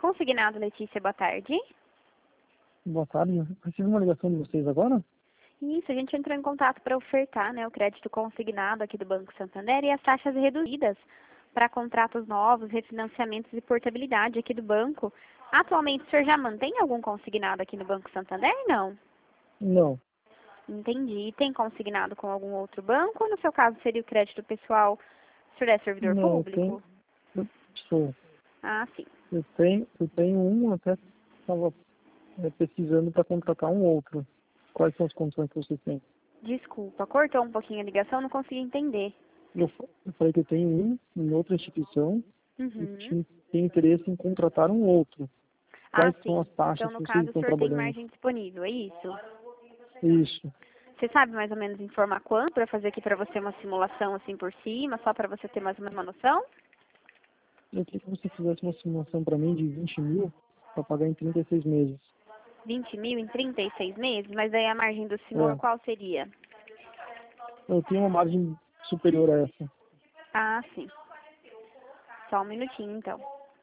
Consignado, Letícia, boa tarde. Boa tarde. Eu recebi uma ligação de vocês agora? Isso, a gente entrou em contato para ofertar, né, o crédito consignado aqui do Banco Santander e as taxas reduzidas para contratos novos, refinanciamentos e portabilidade aqui do banco. Atualmente, o senhor já mantém algum consignado aqui no Banco Santander? Não. Não. Entendi. Tem consignado com algum outro banco ou no seu caso seria o crédito pessoal? O senhor é servidor Não, público? eu sou. Ah, sim. Eu tenho um, até estava pesquisando para contratar um outro. Quais são as condições que vocês têm? Desculpa, cortou um pouquinho a ligação, não consegui entender. Eu falei que eu tenho um em outra instituição e Uhum. tenho interesse em contratar um outro. Ah, Quais são sim. as taxas Então, que no vocês caso, o estão senhor tem trabalhando? margem disponível, é isso? Isso. Você sabe mais ou menos informar quanto para fazer aqui para você uma simulação assim por cima, só para você ter mais ou menos uma noção? Eu queria que você fizesse uma simulação para mim de 20 mil para pagar em 36 meses. 20 mil em 36 meses? Mas aí a margem do senhor É, qual seria? eu tenho uma margem superior a essa. Ah, sim. Só um minutinho, então.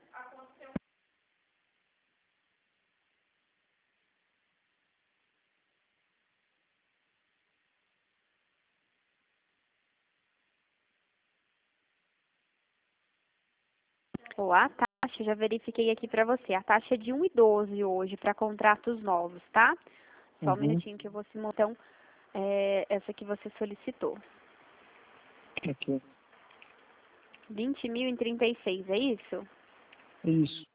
Ou a taxa, já verifiquei aqui para você. A taxa é de 1,12 hoje para contratos novos, tá? Só um Uhum. minutinho que eu vou simular, então, essa que você solicitou. Ok. 20 mil em 36, é isso? Isso.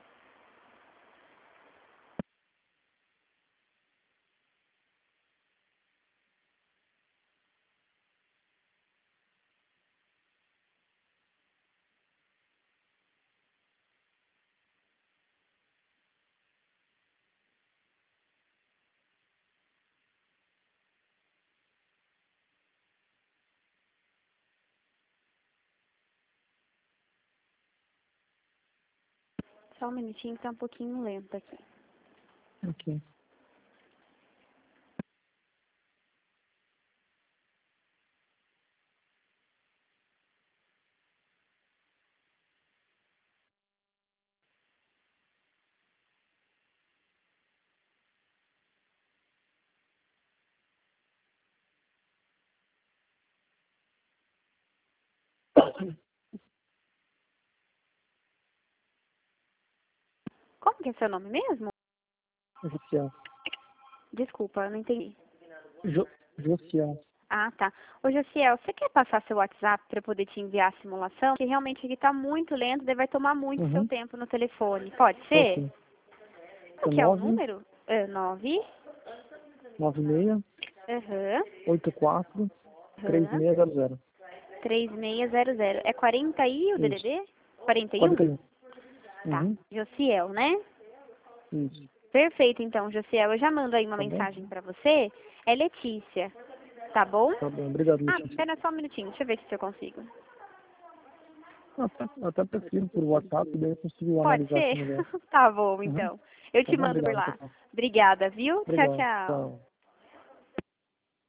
Só um minutinho que tá um pouquinho lento aqui. Ok. Como que é seu nome mesmo? Josiel. Desculpa, eu não entendi. Josiel. Ah, tá. Ô, Josiel, você quer passar seu WhatsApp para eu poder te enviar a simulação? Que realmente aqui tá muito lento, daí vai tomar muito seu Uhum. tempo no telefone. Pode ser? Ok. Qual É que é o número? 9. 996 Aham. 84 Aham. 3600. 3600. É 40 aí o Isso. DDD? 41? 41. Tá. Uhum. Josiel, né? Isso. Perfeito, então, Josiel. Eu já mando aí uma Tá bom? mensagem para você. É Letícia, tá bom? Tá bom. Obrigado, Ah, Letícia. espera só um minutinho. Deixa eu ver se eu consigo. Até prefiro por WhatsApp, daí eu consigo Pode analisar ser? aqui melhor. Tá bom, Uhum. então. Eu Tá te bom? mando por Obrigado, lá. pessoal. Obrigada, viu? Tchau, Obrigado. tchau. Tchau.